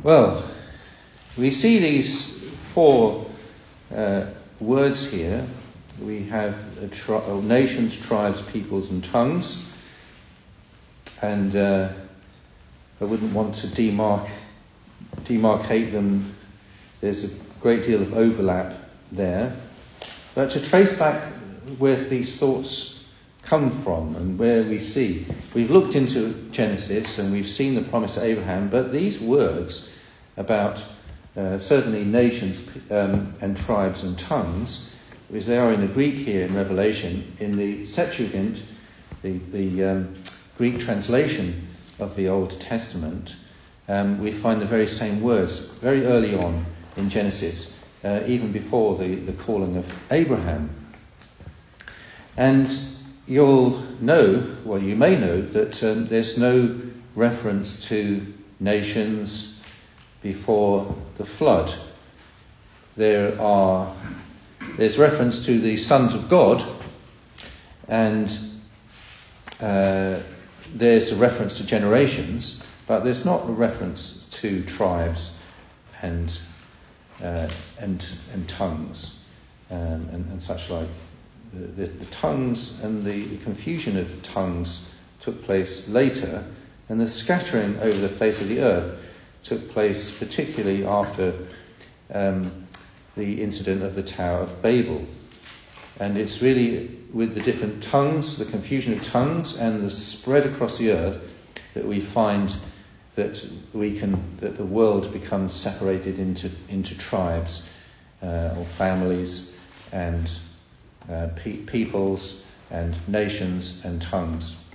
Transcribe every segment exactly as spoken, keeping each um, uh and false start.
Well, we see these four uh, words here. We have a tri- oh, nations, tribes, peoples, and tongues. And uh, I wouldn't want to demarc- demarcate them. There's a great deal of overlap there. But to trace back where these thoughts come from and where we see, we've looked into Genesis and we've seen the promise to Abraham, but these words about uh, certainly nations um, and tribes and tongues, as they are in the Greek here in Revelation, in the Septuagint, the, the um, Greek translation of the Old Testament, um, we find the very same words very early on in Genesis, uh, even before the, the calling of Abraham. And you'll know, well, you may know, that um, there's no reference to nations before the flood. There are, there's reference to the sons of God, and uh, there's a reference to generations, but there's not a reference to tribes and uh, and and tongues um, and, and such like. The, the, the tongues and the, the confusion of tongues took place later, and the scattering over the face of the earth took place particularly after um, the incident of the Tower of Babel. And it's really with the different tongues, the confusion of tongues and the spread across the earth, that we find that we can that the world becomes separated into into tribes uh, or families and uh, pe- peoples and nations and tongues.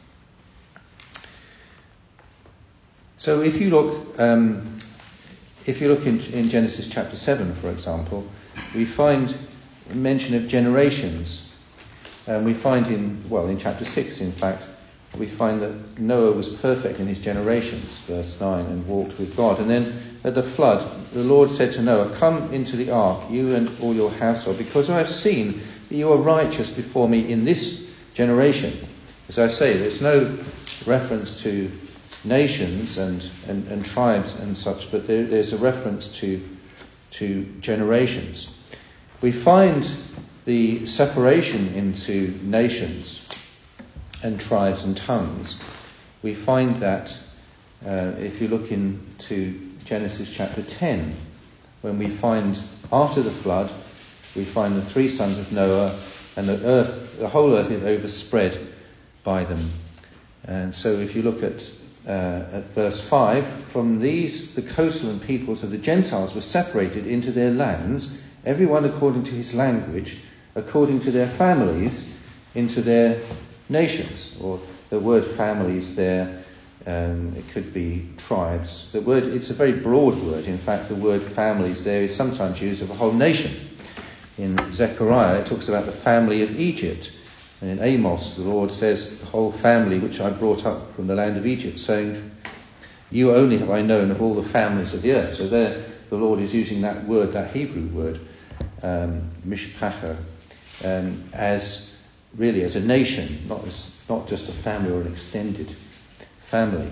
So if you look um, if you look in, in Genesis chapter seven, for example, we find mention of generations. And we find in, well, in chapter six, in fact, we find that Noah was perfect in his generations, verse nine, and walked with God. And then at the flood, the Lord said to Noah, "Come into the ark, you and all your household, because I have seen that you are righteous before me in this generation." As I say, there's no reference to nations and, and, and tribes and such, but there, there's a reference to, to generations. We find the separation into nations and tribes and tongues. We find that uh, if you look into Genesis chapter ten, when we find after the flood, we find the three sons of Noah, and the earth, the whole earth is overspread by them. And so if you look at uh, at verse five, from these the coastland peoples of the Gentiles were separated into their lands, everyone according to his language, according to their families, into their nations. Or the word families there, um, it could be tribes. The word, it's a very broad word. In fact, the word families there is sometimes used of a whole nation. In Zechariah, it talks about the family of Egypt. And in Amos, the Lord says, "The whole family which I brought up from the land of Egypt," saying, "You only have I known of all the families of the earth." So there, the Lord is using that word, that Hebrew word, um, mishpacha, um, as really as a nation, not as not just a family or an extended family.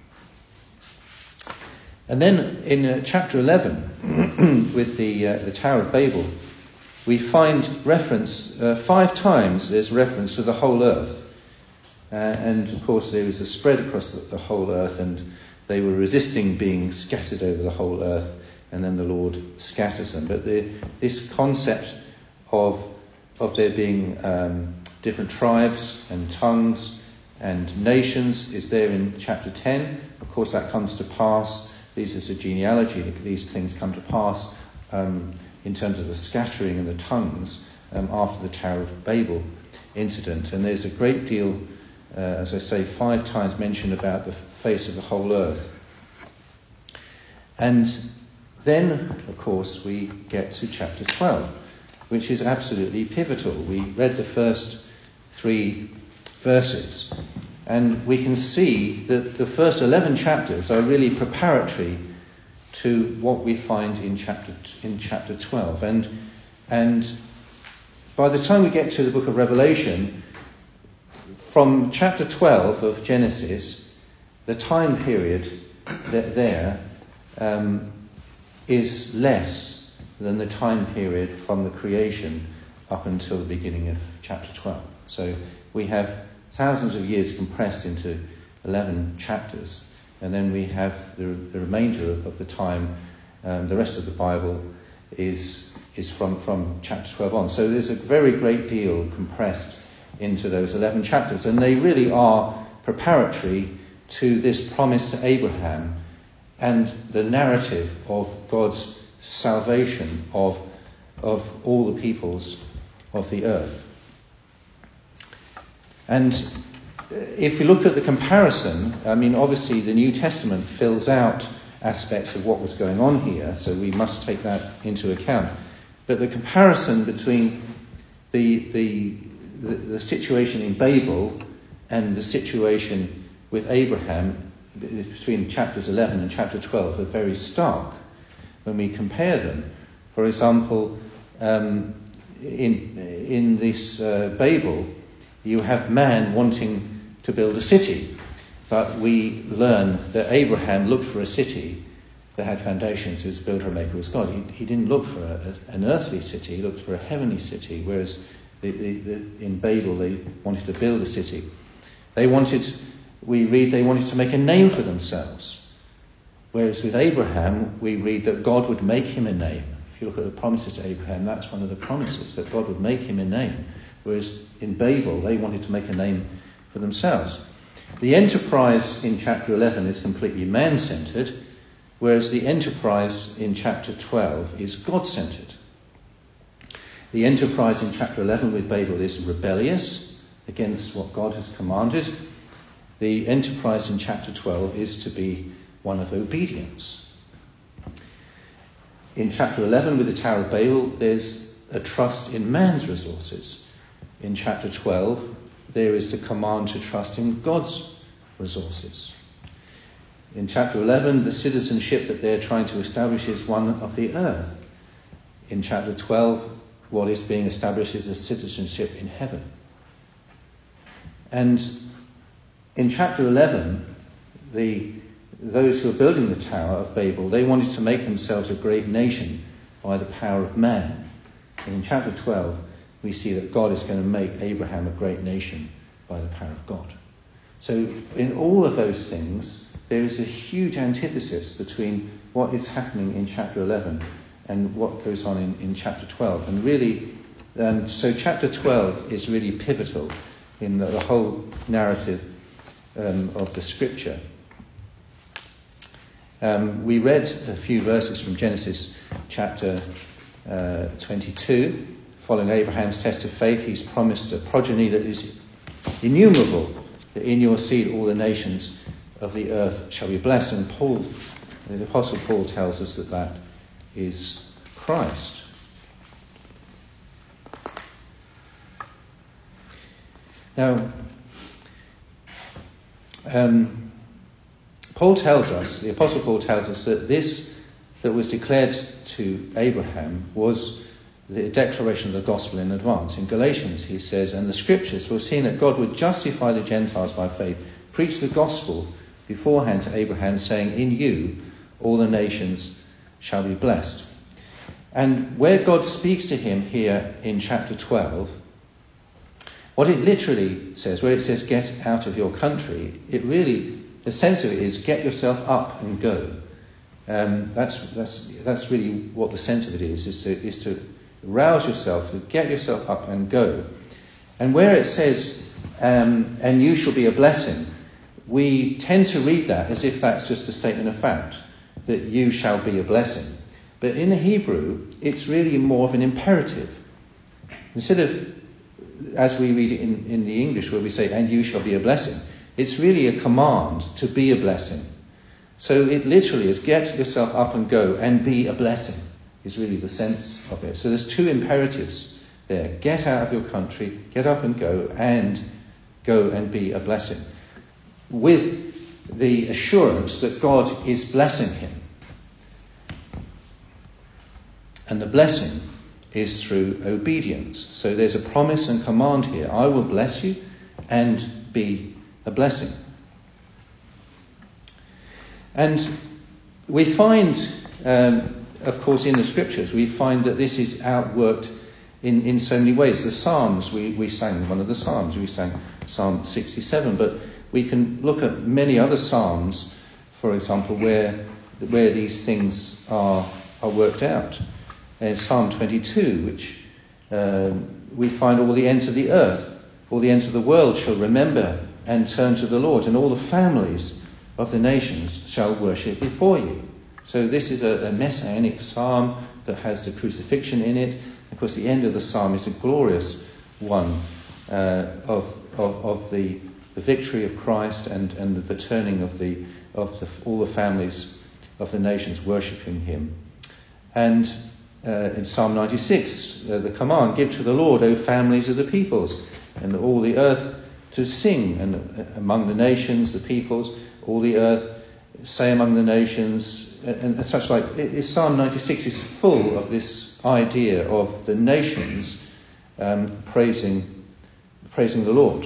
And then in uh, chapter eleven, with the uh, the Tower of Babel, we find reference uh, five times. There's reference to the whole earth, uh, and of course there was a spread across the, the whole earth, and they were resisting being scattered over the whole earth. And then the Lord scatters them. But the, this concept of of there being um, different tribes and tongues and nations is there in chapter ten. Of course, that comes to pass. This is a genealogy. These things come to pass um, in terms of the scattering and the tongues um, after the Tower of Babel incident. And there's a great deal, uh, as I say, five times mentioned about the face of the whole earth. And then, of course, we get to chapter twelve, which is absolutely pivotal. We read the first three verses, and we can see that the first eleven chapters are really preparatory to what we find in chapter in chapter twelve. And and by the time we get to the book of Revelation, from chapter twelve of Genesis, the time period there um, is less than the time period from the creation up until the beginning of chapter twelve. So we have thousands of years compressed into eleven chapters, and then we have the, the remainder of the time, um, the rest of the Bible is is from, from chapter twelve on. So there's a very great deal compressed into those eleven chapters, and they really are preparatory to this promise to Abraham and the narrative of God's salvation of, of all the peoples of the earth. And if you look at the comparison, I mean, obviously the New Testament fills out aspects of what was going on here, so we must take that into account. But the comparison between the the the, the situation in Babel and the situation with Abraham between chapters eleven and chapter twelve are very stark when we compare them. For example, um, in in this uh, Babel, you have man wanting to build a city, but we learn that Abraham looked for a city that had foundations, whose builder and maker was God. He, he didn't look for a, a, an earthly city, he looked for a heavenly city, whereas the, the, the, in Babel they wanted to build a city. They wanted, we read, they wanted to make a name for themselves, whereas with Abraham we read that God would make him a name. If you look at the promises to Abraham, that's one of the promises, that God would make him a name, whereas in Babel they wanted to make a name for themselves. The enterprise in chapter eleven is completely man-centered, whereas the enterprise in chapter twelve is God-centered. The enterprise in chapter eleven with Babel is rebellious against what God has commanded. The enterprise in chapter twelve is to be one of obedience. In chapter eleven with the Tower of Babel, there's a trust in man's resources. In chapter twelve, there is the command to trust in God's resources. In chapter eleven, the citizenship that they're trying to establish is one of the earth. In chapter twelve, what is being established is a citizenship in heaven. And in chapter eleven, the those who are building the Tower of Babel, they wanted to make themselves a great nation by the power of man. And in chapter twelve, we see that God is going to make Abraham a great nation by the power of God. So in all of those things, there is a huge antithesis between what is happening in chapter eleven and what goes on in, in chapter twelve. And really, um, so chapter twelve is really pivotal in the, the whole narrative um, of the scripture. Um, we read a few verses from Genesis chapter uh, twenty-two. Following Abraham's test of faith, he's promised a progeny that is innumerable, that in your seed all the nations of the earth shall be blessed. And Paul, the Apostle Paul, tells us that that is Christ. Now, um, Paul tells us, the Apostle Paul tells us that this that was declared to Abraham was the declaration of the gospel in advance. In Galatians he says, and the scriptures were seeing that God would justify the Gentiles by faith, preach the gospel beforehand to Abraham, saying, in you all the nations shall be blessed. And where God speaks to him here in chapter twelve, what it literally says, where it says get out of your country, it really, the sense of it is get yourself up and go. Um, that's that's that's really what the sense of it is, is to, is to rouse yourself, to get yourself up and go. And where it says, um, and you shall be a blessing, we tend to read that as if that's just a statement of fact, that you shall be a blessing. But in the Hebrew, it's really more of an imperative. Instead of, as we read it in, in the English, where we say, and you shall be a blessing, it's really a command to be a blessing. So it literally is get yourself up and go and be a blessing, is really the sense of it. So there's two imperatives there. Get out of your country, get up and go, and go and be a blessing. With the assurance that God is blessing him. And the blessing is through obedience. So there's a promise and command here. I will bless you and be a blessing. And we find, um, of course, in the scriptures, we find that this is outworked in, in so many ways. The Psalms, we, we sang one of the Psalms, we sang Psalm sixty-seven, but we can look at many other Psalms, for example, where where these things are, are worked out. In Psalm twenty-two, which um, we find all the ends of the earth, all the ends of the world shall remember and turn to the Lord, and all the families of the nations shall worship before you. So this is a, a messianic psalm that has the crucifixion in it. Of course, the end of the psalm is a glorious one uh, of, of of the the victory of Christ and, and the turning of the of the, all the families of the nations worshipping him. And uh, in Psalm ninety-six, uh, the command, give to the Lord, O families of the peoples, and all the earth to sing, and uh, among the nations, the peoples, all the earth, say among the nations, and, and such like. It, it, Psalm ninety-six is full of this idea of the nations um, praising, praising the Lord.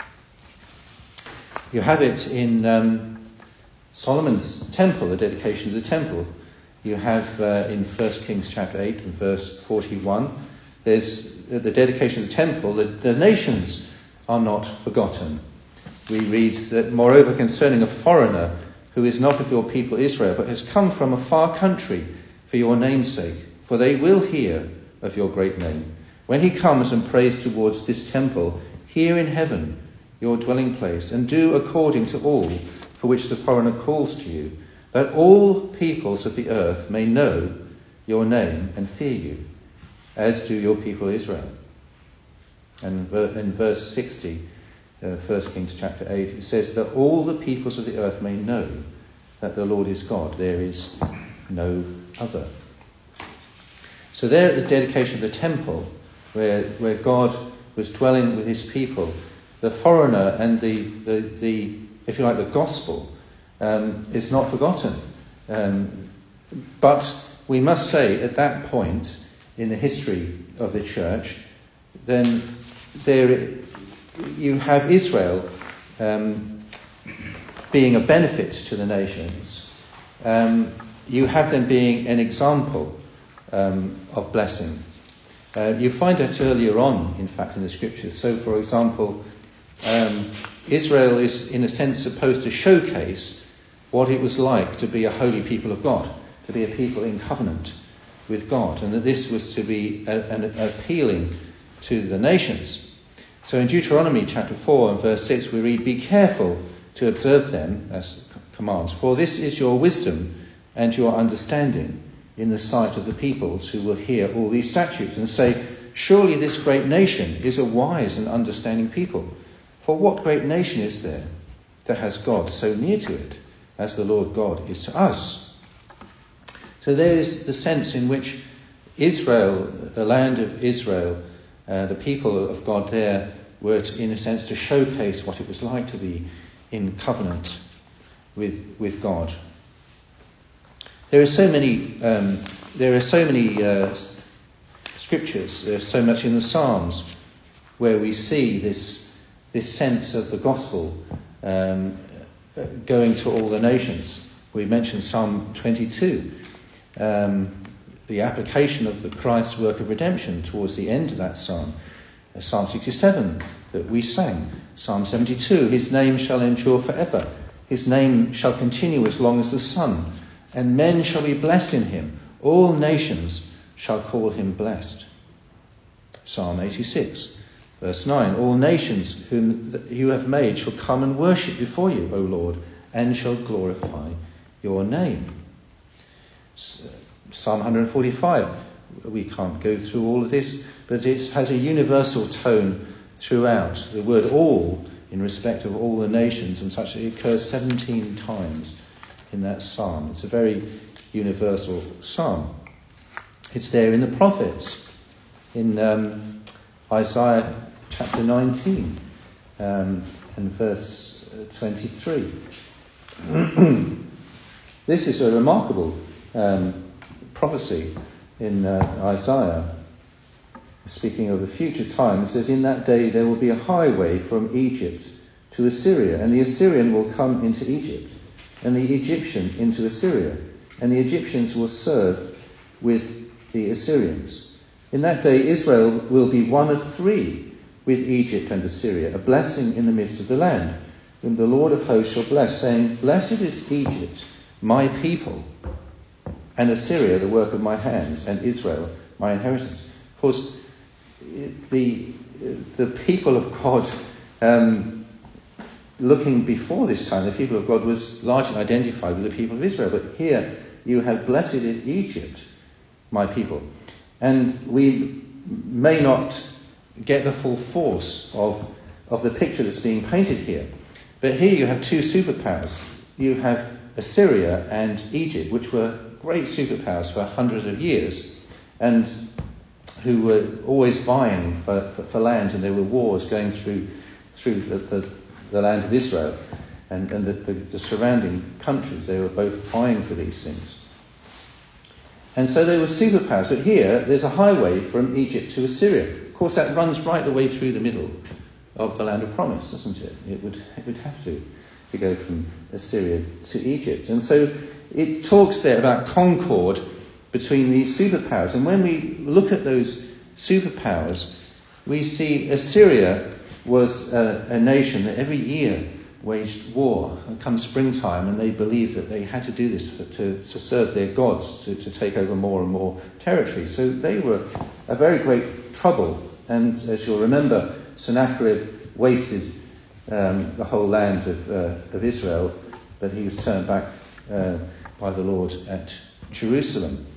You have it in um, Solomon's temple, the dedication of the temple. You have uh, in First Kings chapter eight and verse forty-one, there's uh, the dedication of the temple, the, the nations are not forgotten. We read that, moreover, concerning a foreigner who is not of your people Israel, but has come from a far country for your name's sake, for they will hear of your great name. When he comes and prays towards this temple, here in heaven, your dwelling place, and do according to all for which the foreigner calls to you, that all peoples of the earth may know your name and fear you, as do your people Israel. And in verse sixty, uh, First Kings chapter eight, it says that all the peoples of the earth may know that the Lord is God. There is no other. So there at the dedication of the temple, where, where God was dwelling with his people, the foreigner and the, the, the if you like, the gospel um, is not forgotten. Um, but we must say at that point in the history of the church, then there you have Israel um, being a benefit to the nations. Um, you have them being an example um, of blessing. Uh, you find that earlier on, in fact, in the scriptures. So, for example, um, Israel is, in a sense, supposed to showcase what it was like to be a holy people of God, to be a people in covenant with God, and that this was to be a, an appealing to the nations. So in Deuteronomy chapter four and verse six we read, be careful to observe them, as commands, for this is your wisdom and your understanding in the sight of the peoples who will hear all these statutes and say, surely this great nation is a wise and understanding people. For what great nation is there that has God so near to it as the Lord God is to us? So there is the sense in which Israel, the land of Israel, uh, the people of God there were, to, in a sense, to showcase what it was like to be in covenant with with God. There are so many. Um, there are so many uh, scriptures. There's so much in the Psalms where we see this this sense of the gospel um, going to all the nations. We mentioned Psalm twenty-two. Um, the application of the Christ's work of redemption towards the end of that psalm. Psalm sixty-seven that we sang. Psalm seventy-two, his name shall endure forever. His name shall continue as long as the sun. And men shall be blessed in him. All nations shall call him blessed. Psalm eighty-six, verse nine, all nations whom you have made shall come and worship before you, O Lord, and shall glorify your name. Psalm one forty-five, we can't go through all of this, but it has a universal tone throughout. The word all, in respect of all the nations and such, it occurs seventeen times in that psalm. It's a very universal psalm. It's there in the prophets, in um, Isaiah chapter nineteen um, and verse twenty-three. This is a remarkable um, prophecy in uh, Isaiah, speaking of the future time. It says, in that day there will be a highway from Egypt to Assyria, and the Assyrian will come into Egypt, and the Egyptian into Assyria. and the Egyptians will serve with the Assyrians. In that day Israel will be one of three with Egypt and Assyria, a blessing in the midst of the land, whom the Lord of hosts shall bless, saying, Blessed is Egypt, my people, and Assyria, the work of my hands, and Israel, my inheritance. Of course, the the people of God, um, looking before this time, the people of God was largely identified with the people of Israel. But here you have blessed is Egypt, my people. And we may not get the full force of, of the picture that's being painted here. But here you have two superpowers. You have Assyria and Egypt, which were great superpowers for hundreds of years, and who were always vying for, for, for land, and there were wars going through through the, the, the land of Israel and, and the, the, the surrounding countries. They were both vying for these things. And so they were superpowers. But here, there's a highway from Egypt to Assyria. Of course, that runs right the way through the middle of the land of promise, doesn't it? It would, it would have to, to go from Assyria to Egypt. And so it talks there about concord between these superpowers. And when we look at those superpowers, we see Assyria was a, a nation that every year waged war. And come springtime, and they believed that they had to do this for, to, to serve their gods, to, to take over more and more territory. So they were a very great trouble. And as you'll remember, Sennacherib wasted um, the whole land of, uh, of Israel, but he was turned back uh, by the Lord at Jerusalem.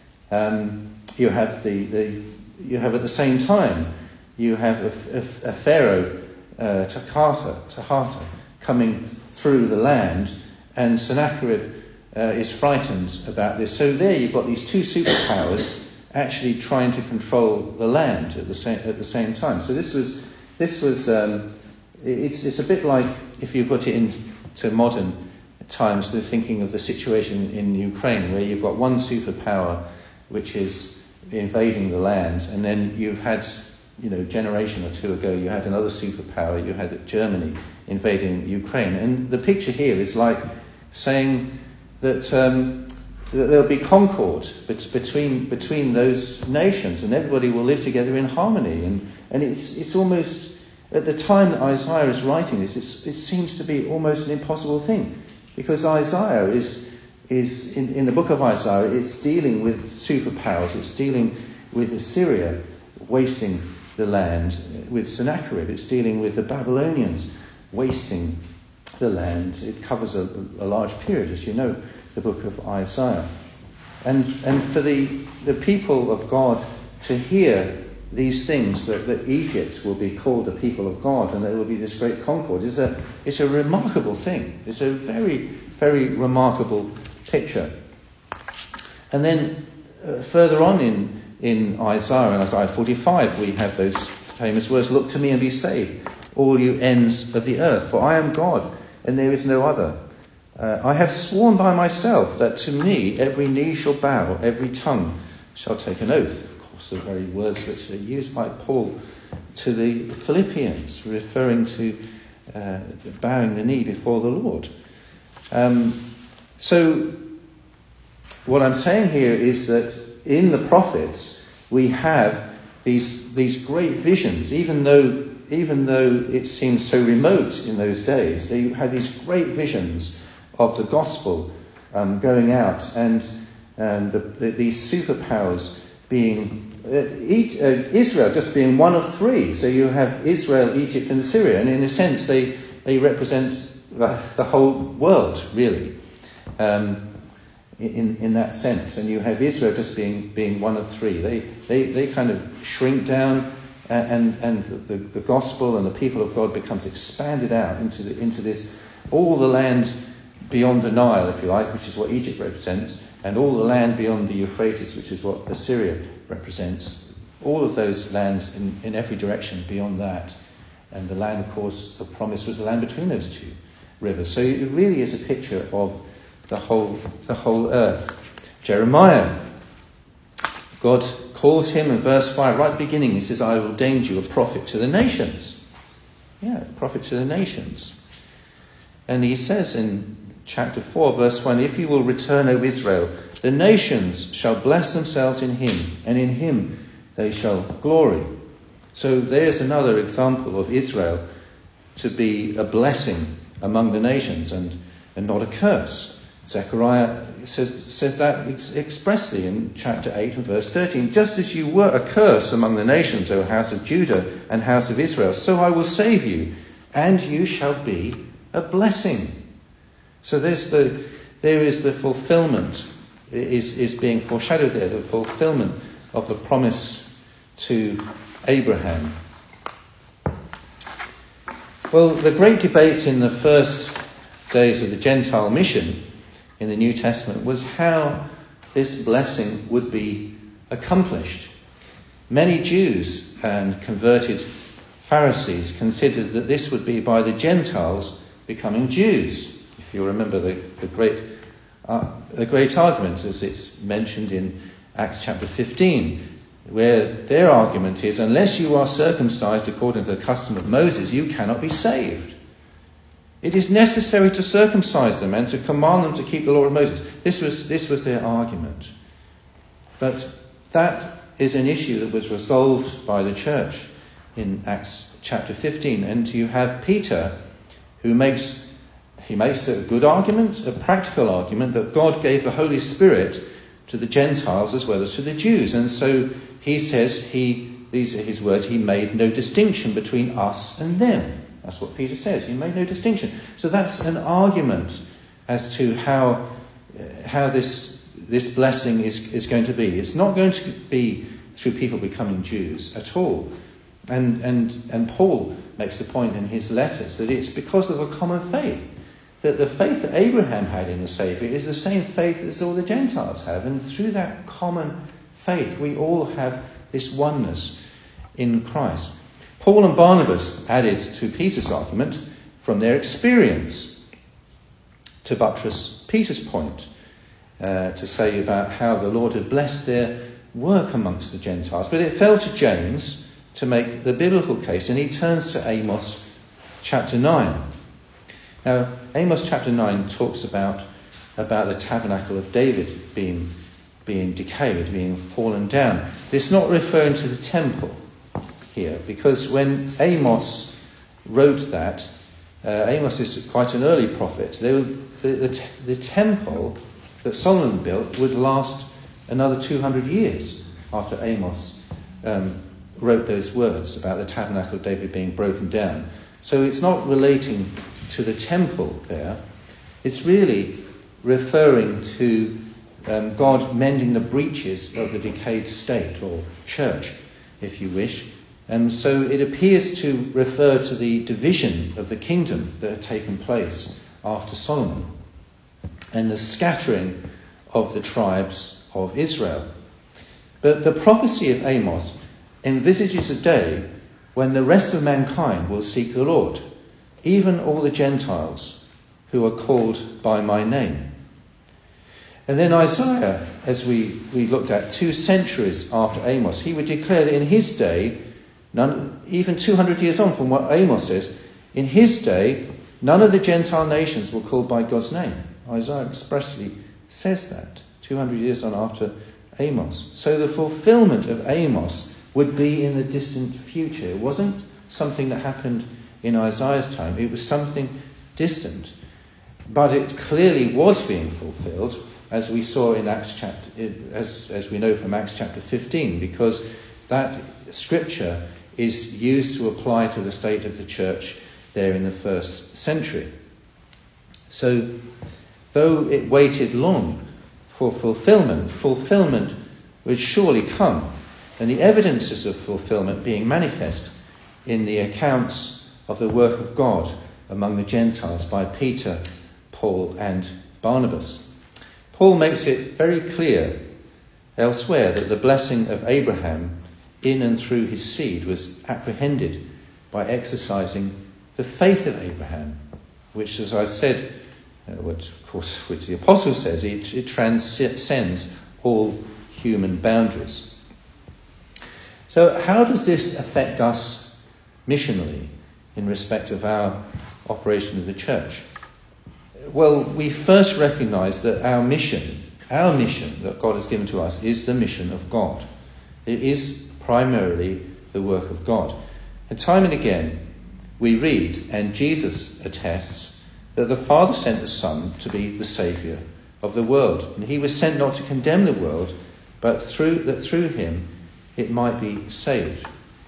Um, you have the, the you have at the same time you have a, a, a pharaoh uh, Takata, Tahata coming through the land, and Sennacherib uh, is frightened about this. So there you've got these two superpowers actually trying to control the land at the same at the same time. So this was this was um, it's it's a bit like, if you put it into modern times, the thinking of the situation in Ukraine, where you've got one superpower which is invading the land, and then you've had, you know, a generation or two ago, you had another superpower, you had Germany invading Ukraine. And the picture here is like saying that, um, that there'll be concord between between those nations, and everybody will live together in harmony. And, and it's it's almost, at the time that Isaiah is writing this, it's, it seems to be almost an impossible thing, because Isaiah is is in, in the book of Isaiah, it's dealing with superpowers, it's dealing with Assyria wasting the land, with Sennacherib, it's dealing with the Babylonians wasting the land. It covers a, a large period, as you know, the book of Isaiah. And and for the, the people of God to hear these things, that, that Egypt will be called the people of God and there will be this great concord, is a, it's a remarkable thing. It's a very, very remarkable picture. And then uh, further on in, in Isaiah, in Isaiah forty-five, we have those famous words, "Look to me and be saved, all you ends of the earth, for I am God, and there is no other. Uh, I have sworn by myself that to me every knee shall bow, every tongue shall take an oath." Of course, the very words which are used by Paul to the Philippians, referring to uh, bowing the knee before the Lord. Um, so, what I'm saying here is that in the prophets we have these these great visions, even though even though it seems so remote in those days. They had these great visions of the gospel um, going out, and and the, the, these superpowers being uh, each, uh, Israel just being one of three. So you have Israel, Egypt, and Syria, and in a sense they they represent the, the whole world, really. Um, In, in that sense, and you have Israel just being being one of three. They they, they kind of shrink down, and and the, the gospel and the people of God becomes expanded out into the, into this, all the land beyond the Nile, if you like, which is what Egypt represents, and all the land beyond the Euphrates, which is what Assyria represents. All of those lands in, in every direction beyond that, and the land, of course, the promise was the land between those two rivers. So it really is a picture of the whole the whole earth. Jeremiah, God calls him in verse five, right at the beginning, he says, "I have ordained you a prophet to the nations." Yeah, a prophet to the nations. And he says in chapter four, verse one, if you will return, O Israel, the nations shall bless themselves in him, and in him they shall glory. So there's another example of Israel to be a blessing among the nations and, and not a curse. Zechariah says, says that ex- expressly in chapter eight and verse thirteen. Just as you were a curse among the nations, O house of Judah and house of Israel, so I will save you, and you shall be a blessing. So there's the, there is the fulfillment, is, is being foreshadowed there, the fulfillment of the promise to Abraham. Well, the great debate in the first days of the Gentile mission in the New Testament was how this blessing would be accomplished. Many Jews and converted Pharisees considered that this would be by the Gentiles becoming Jews. If you remember the, the great uh, the great argument as it's mentioned in Acts chapter fifteen, where their argument is, unless you are circumcised according to the custom of Moses, you cannot be saved. It is necessary to circumcise them and to command them to keep the law of Moses. This was, this was their argument. But that is an issue that was resolved by the church in Acts chapter fifteen. And you have Peter, who makes, he makes a good argument, a practical argument, that God gave the Holy Spirit to the Gentiles as well as to the Jews. And so he says, he, these are his words, he made no distinction between us and them. That's what Peter says. He made no distinction. So that's an argument as to how uh, how this this blessing is, is going to be. It's not going to be through people becoming Jews at all. And and and Paul makes the point in his letters that it's because of a common faith. That the faith that Abraham had in the Saviour is the same faith as all the Gentiles have. And through that common faith, we all have this oneness in Christ. Paul and Barnabas added to Peter's argument from their experience to buttress Peter's point, uh, to say about how the Lord had blessed their work amongst the Gentiles. But it fell to James to make the biblical case, and he turns to Amos chapter nine. Now, Amos chapter nine talks about, about the tabernacle of David being, being decayed, being fallen down. It's not referring to the temple here, because when Amos wrote that, uh, Amos is quite an early prophet. They were, the, the, the temple that Solomon built would last another two hundred years after Amos um, wrote those words about the tabernacle of David being broken down. So it's not relating to the temple there. It's really referring to um, God mending the breaches of the decayed state, or church, if you wish. And so it appears to refer to the division of the kingdom that had taken place after Solomon and the scattering of the tribes of Israel. But the prophecy of Amos envisages a day when the rest of mankind will seek the Lord, even all the Gentiles who are called by my name. And then Isaiah, as we, we looked at two centuries after Amos, he would declare that in his day, none, even two hundred years on from what Amos says, in his day, none of the Gentile nations were called by God's name. Isaiah expressly says that, two hundred years on after Amos. So the fulfillment of Amos would be in the distant future. It wasn't something that happened in Isaiah's time. It was something distant. But it clearly was being fulfilled, as we saw in Acts chapter, as, as we know from Acts chapter fifteen, because that scripture is used to apply to the state of the church there in the first century. So, though it waited long for fulfillment, fulfillment would surely come, and the evidences of fulfillment being manifest in the accounts of the work of God among the Gentiles by Peter, Paul, and Barnabas. Paul makes it very clear elsewhere that the blessing of Abraham in and through his seed was apprehended by exercising the faith of Abraham, which, as I've said, uh, which, of course, which the apostle says, it, it transcends all human boundaries. So how does this affect us missionally in respect of our operation of the church? Well, we first recognize that our mission, our mission that God has given to us is the mission of God. It is primarily the work of God. And time and again, we read, and Jesus attests, that the Father sent the Son to be the Saviour of the world. And he was sent not to condemn the world, but through that through him it might be saved.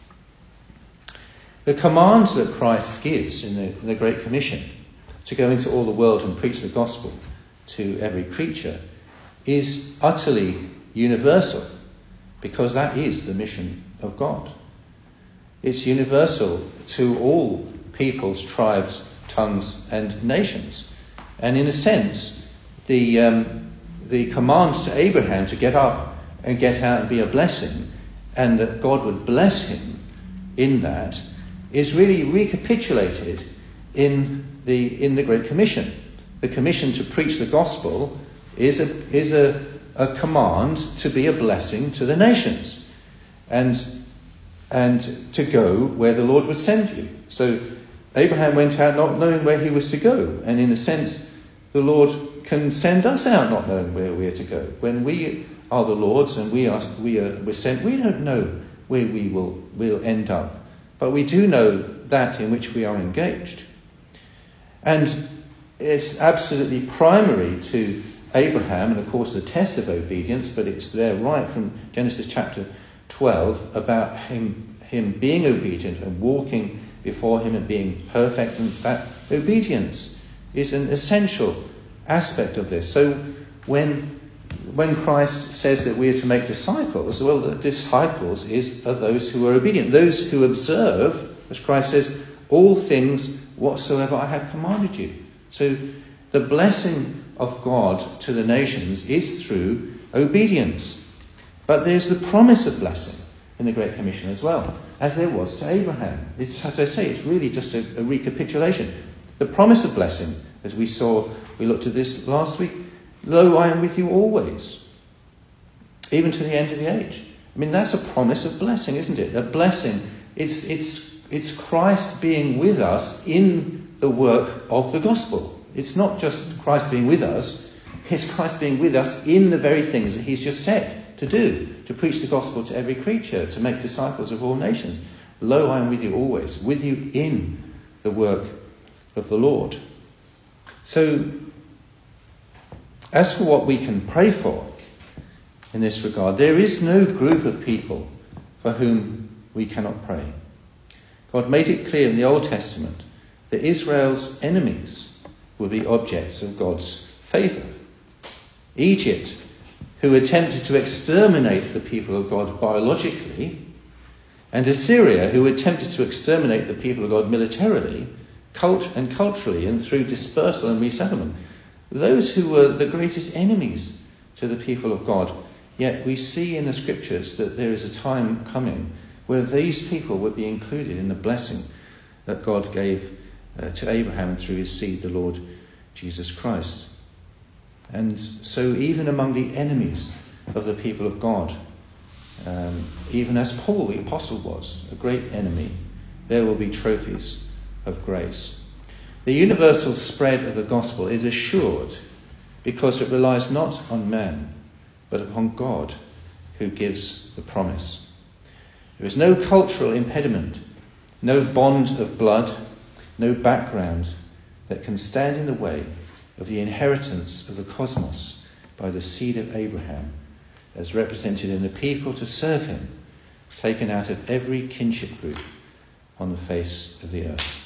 The command that Christ gives in the, in the Great Commission to go into all the world and preach the gospel to every creature is utterly universal, because that is the mission of God. It's universal to all peoples, tribes, tongues and nations. And in a sense, the um, the command to Abraham to get up and get out and be a blessing, and that God would bless him in that, is really recapitulated in the in the Great Commission. The commission to preach the gospel is a is a, a command to be a blessing to the nations, and and to go where the Lord would send you. So Abraham went out not knowing where he was to go, and in a sense, the Lord can send us out not knowing where we are to go. When we are the Lord's and we are we are we're sent, we don't know where we will will end up, but we do know that in which we are engaged. And it's absolutely primary to Abraham, and of course the test of obedience, but it's there right from Genesis chapter twelve about him him being obedient and walking before him and being perfect, and that obedience is an essential aspect of this. So when when Christ says that we are to make disciples, well, the disciples is are those who are obedient, those who observe, as Christ says, all things whatsoever I have commanded you. So the blessing of God to the nations is through obedience. But there's the promise of blessing in the Great Commission as well, as there was to Abraham. It's, as I say, it's really just a, a recapitulation. The promise of blessing, as we saw, we looked at this last week, lo, I am with you always, even to the end of the age. I mean, that's a promise of blessing, isn't it? A blessing. It's, it's, it's Christ being with us in the work of the gospel. It's not just Christ being with us, it's Christ being with us in the very things that he's just said to do, to preach the gospel to every creature, to make disciples of all nations. Lo, I am with you always, with you in the work of the Lord. So, as for what we can pray for in this regard, there is no group of people for whom we cannot pray. God made it clear in the Old Testament that Israel's enemies will be objects of God's favour. Egypt, who attempted to exterminate the people of God biologically, and Assyria, who attempted to exterminate the people of God militarily, cult and culturally, and through dispersal and resettlement. Those who were the greatest enemies to the people of God. Yet we see in the scriptures that there is a time coming where these people would be included in the blessing that God gave uh, to Abraham through his seed, the Lord Jesus Christ. And so even among the enemies of the people of God, um, even as Paul the apostle was a great enemy, there will be trophies of grace. The universal spread of the gospel is assured because it relies not on man, but upon God who gives the promise. There is no cultural impediment, no bond of blood, no background that can stand in the way of the inheritance of the cosmos by the seed of Abraham, as represented in the people to serve him, taken out of every kinship group on the face of the earth.